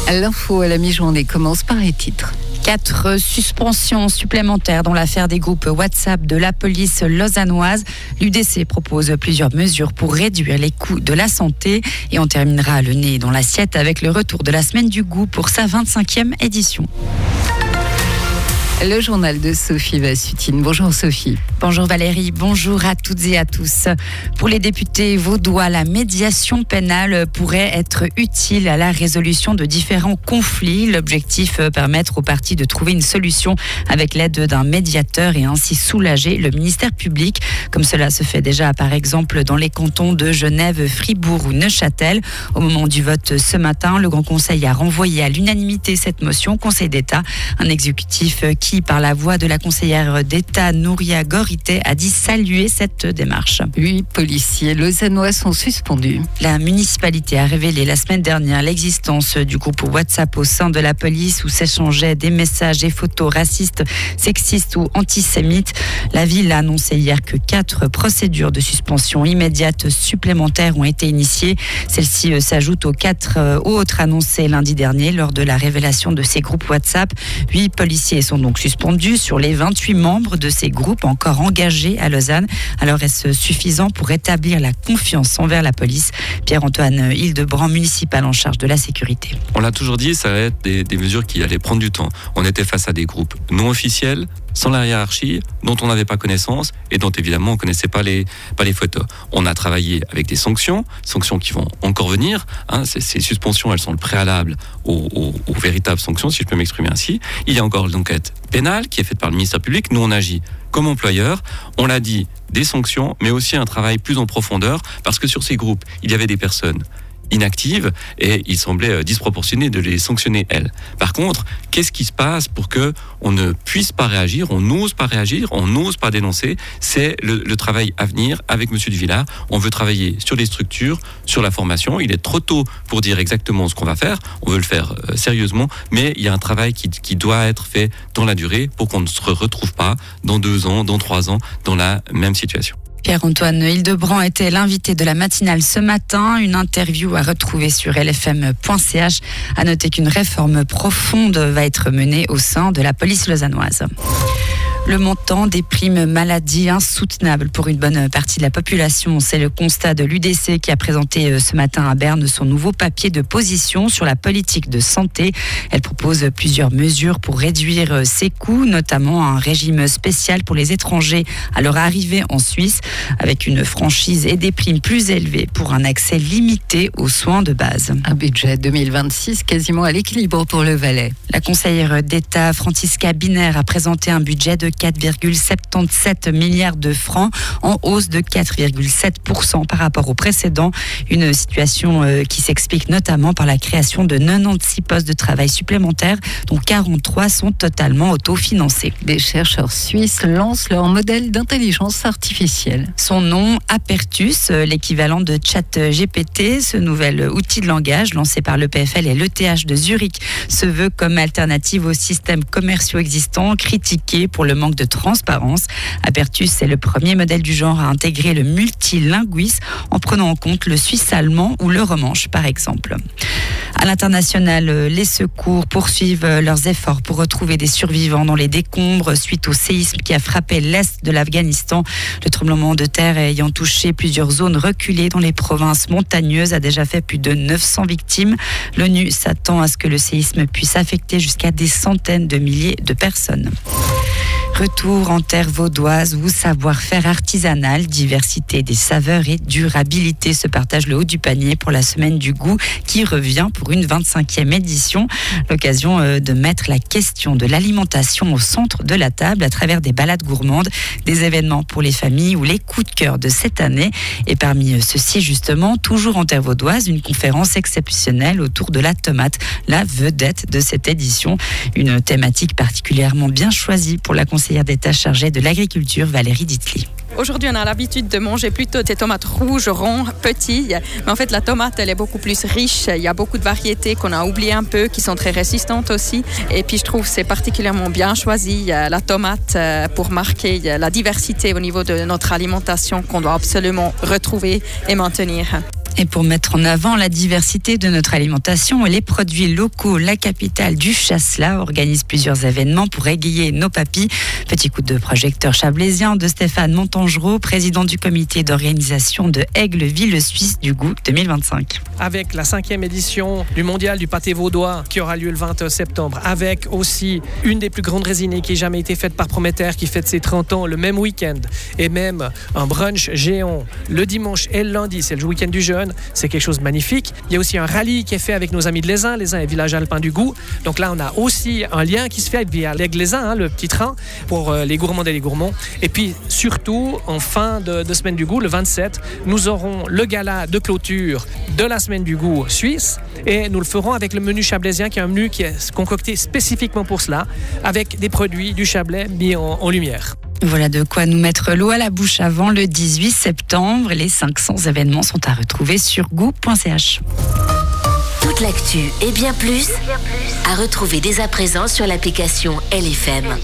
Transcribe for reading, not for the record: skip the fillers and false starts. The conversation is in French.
L'info à la mi-journée commence par les titres. 4 suspensions supplémentaires dans l'affaire des groupes WhatsApp de la police lausannoise. L'UDC propose plusieurs mesures pour réduire les coûts de la santé. Et on terminera le nez dans l'assiette avec le retour de la Semaine du goût pour sa 25e édition. Le journal de Sophie Vassutine. Bonjour Sophie. Bonjour Valérie, bonjour à toutes et à tous. Pour les députés vaudois, la médiation pénale pourrait être utile à la résolution de différents conflits. L'objectif, permettre aux parties de trouver une solution avec l'aide d'un médiateur et ainsi soulager le ministère public, comme cela se fait déjà par exemple dans les cantons de Genève, Fribourg ou Neuchâtel. Au moment du vote ce matin, le Grand Conseil a renvoyé à l'unanimité cette motion au Conseil d'État, un exécutif qui, par la voix de la conseillère d'État Nouria Gorité, a dit saluer cette démarche. 8 policiers lausannois sont suspendus. La municipalité a révélé la semaine dernière l'existence du groupe WhatsApp au sein de la police où s'échangeaient des messages et photos racistes, sexistes ou antisémites. La ville a annoncé hier que 4 procédures de suspension immédiate supplémentaires ont été initiées. Celles-ci s'ajoutent aux 4 autres annoncées lundi dernier lors de la révélation de ces groupes WhatsApp. 8 policiers sont donc suspendus sur les 28 membres de ces groupes encore engagés à Lausanne. Alors est-ce suffisant pour rétablir la confiance envers la police ? Pierre-Antoine Hildebrand, municipal en charge de la sécurité. On l'a toujours dit, ça va être des mesures qui allaient prendre du temps. On était face à des groupes non officiels, sans la hiérarchie, dont on n'avait pas connaissance et dont évidemment on ne connaissait pas les photos. On a travaillé avec des sanctions qui vont encore venir. Ces suspensions, elles sont le préalable aux véritables sanctions, si je peux m'exprimer ainsi. Il y a encore l'enquête pénale qui est faite par le ministère public. Nous, on agit comme employeur. On l'a dit, des sanctions, mais aussi un travail plus en profondeur, parce que sur ces groupes, il y avait des personnes inactives et il semblait disproportionné de les sanctionner elles. Par contre, qu'est-ce qui se passe pour que on ne puisse pas réagir, on n'ose pas réagir, on n'ose pas dénoncer? C'est le travail à venir avec Monsieur Duvillard. On veut travailler sur les structures, sur la formation. Il est trop tôt pour dire exactement ce qu'on va faire. On veut le faire sérieusement, mais il y a un travail qui doit être fait dans la durée pour qu'on ne se retrouve pas dans 2 ans, dans 3 ans, dans la même situation. Pierre-Antoine Hildebrand était l'invité de la matinale ce matin. Une interview à retrouver sur lfm.ch. À noter qu'une réforme profonde va être menée au sein de la police lausannoise. Le montant des primes maladie insoutenable pour une bonne partie de la population. C'est le constat de l'UDC qui a présenté ce matin à Berne son nouveau papier de position sur la politique de santé. Elle propose plusieurs mesures pour réduire ses coûts, notamment un régime spécial pour les étrangers à leur arrivée en Suisse, avec une franchise et des primes plus élevées pour un accès limité aux soins de base. Un budget 2026 quasiment à l'équilibre pour le Valais. La conseillère d'État Francisca Biner a présenté un budget de 4,77 milliards de francs, en hausse de 4,7% par rapport au précédent. Une situation qui s'explique notamment par la création de 96 postes de travail supplémentaires, dont 43 sont totalement autofinancés. Des chercheurs suisses lancent leur modèle d'intelligence artificielle. Son nom, Apertus, l'équivalent de ChatGPT. Ce nouvel outil de langage lancé par l'EPFL et l'ETH de Zurich se veut comme alternative aux systèmes commerciaux existants, critiqués pour le manque de transparence. Apertus est le premier modèle du genre à intégrer le multilinguisme en prenant en compte le suisse-allemand ou le romanche par exemple. À l'international, les secours poursuivent leurs efforts pour retrouver des survivants dans les décombres suite au séisme qui a frappé l'est de l'Afghanistan. Le tremblement de terre ayant touché plusieurs zones reculées dans les provinces montagneuses a déjà fait plus de 900 victimes. L'ONU s'attend à ce que le séisme puisse affecter jusqu'à des centaines de milliers de personnes. Retour en terre vaudoise où savoir-faire artisanal, diversité des saveurs et durabilité se partagent le haut du panier pour la semaine du goût qui revient pour une 25e édition. L'occasion de mettre la question de l'alimentation au centre de la table à travers des balades gourmandes, des événements pour les familles ou les coups de cœur de cette année. Et parmi ceux-ci justement, toujours en terre vaudoise, une conférence exceptionnelle autour de la tomate, la vedette de cette édition. Une thématique particulièrement bien choisie pour la conseillère d'État chargée de l'agriculture, Valérie Ditli. Aujourd'hui, on a l'habitude de manger plutôt des tomates rouges, rondes, petites. Mais en fait, la tomate, elle est beaucoup plus riche. Il y a beaucoup de variétés qu'on a oubliées un peu, qui sont très résistantes aussi. Et puis, je trouve que c'est particulièrement bien choisi, la tomate, pour marquer la diversité au niveau de notre alimentation qu'on doit absolument retrouver et maintenir. Et pour mettre en avant la diversité de notre alimentation et les produits locaux, la capitale du Chasselas organise plusieurs événements pour égayer nos papilles. Petit coup de projecteur chablaisien de Stéphane Montangerot, président du comité d'organisation de Aigle-Ville Suisse du Goût 2025. Avec la 5e édition du mondial du pâté vaudois qui aura lieu le 20 septembre, avec aussi une des plus grandes résinées qui ait jamais été faite par Prométhère, qui fête ses 30 ans le même week-end, et même un brunch géant le dimanche et le lundi, c'est le week-end du jeûne. C'est quelque chose de magnifique. Il y a aussi un rallye qui est fait avec nos amis de Lézin. Lézin est village alpin du Goût. Donc là, on a aussi un lien qui se fait via l'Aigle Lézin, le petit train pour les gourmands et les gourmands. Et puis surtout, en fin de semaine du Goût, le 27, nous aurons le gala de clôture de la semaine du Goût suisse. Et nous le ferons avec le menu chablaisien, qui est un menu qui est concocté spécifiquement pour cela, avec des produits du Chablais mis en lumière. Voilà de quoi nous mettre l'eau à la bouche avant le 18 septembre. Les 500 événements sont à retrouver sur goût.ch. Toute l'actu et bien plus à retrouver dès à présent sur l'application LFM.